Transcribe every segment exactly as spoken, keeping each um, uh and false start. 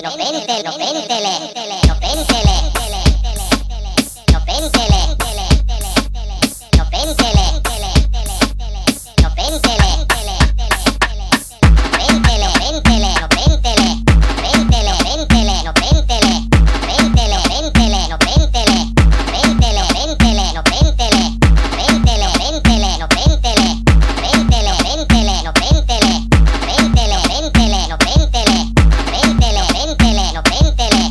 no péntele, no péntele, no péntele, no péntele, no péntele, no péntele, no péntele, péntele, péntele, no péntele, péntele, péntele, no péntele, péntele, péntele, no péntele, péntele, no péntele, péntele, péntele, no péntele, péntele, péntele, no péntele, péntele, péntele, no péntele, péntele, péntele, no péntele, péntele, péntele, no péntele, péntele, péntele, no péntele,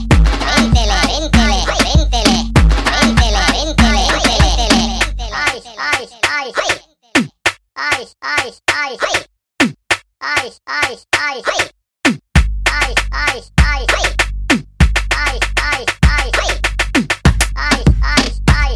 ay, ay, ay, ay, ay, ay, ay, ay, ay, ay, ay, ay, ay, ay, ay,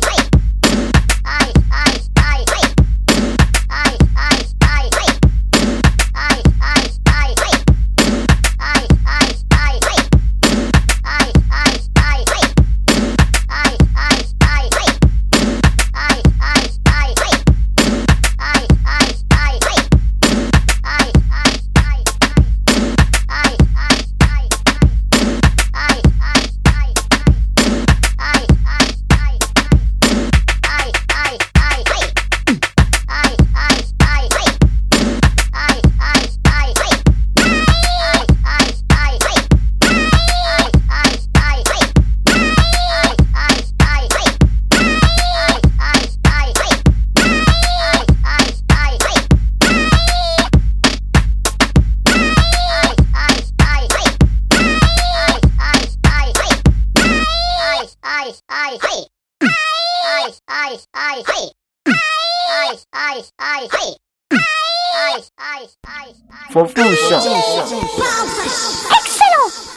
For fusion. Excellent!